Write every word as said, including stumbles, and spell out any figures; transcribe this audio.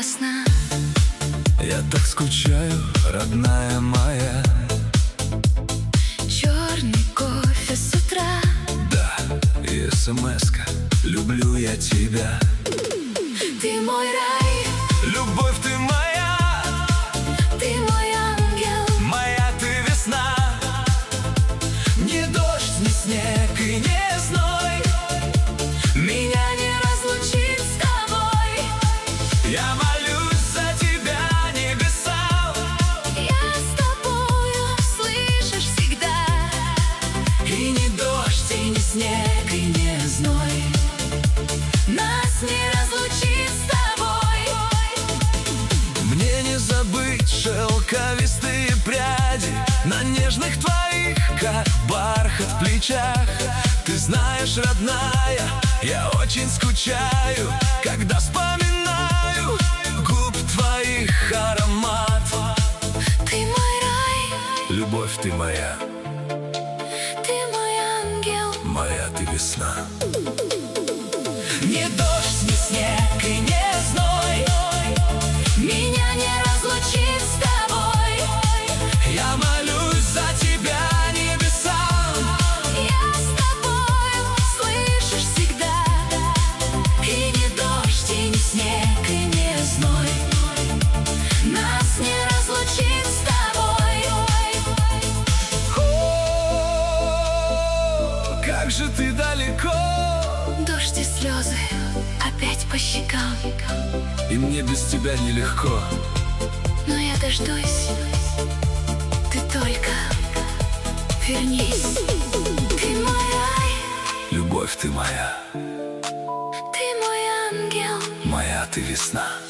сна. Я так скучаю, родная моя. Черный кофе с утра, Да, и смс-ка: люблю я тебя. ты мой рай, Любовь, ты моя, ты мой ангел, моя ты весна. Не дождь, не снег и не зной меня не разлучит с тобой. Я молюсь за тебя небесам. Я с тобою, слышишь, всегда. И не дождь, и не снег, и не зной Нас не разлучит с тобой. Мне не забыть шелковистые пряди на нежных твоих, как бархат в плечах. Ты знаешь, родная, я очень скучаю, когда вспоминаю губ твоих аромат. Ты мой рай, Любовь, ты моя, ты мой ангел, моя ты весна. не дождь, не снег и не зной меня не разлучит с тобой. Я молюсь за тебя небесам. Я с тобою, слышишь, всегда. И не дождь, и не снег, и не зной нас не разлучит с тобой. О, как же ты далеко, Дождь и слезы опять по щекам, и мне без тебя нелегко. но я дождусь, ты только вернись. Ты мой рай, Любовь, ты моя, ты мой ангел, моя ты весна.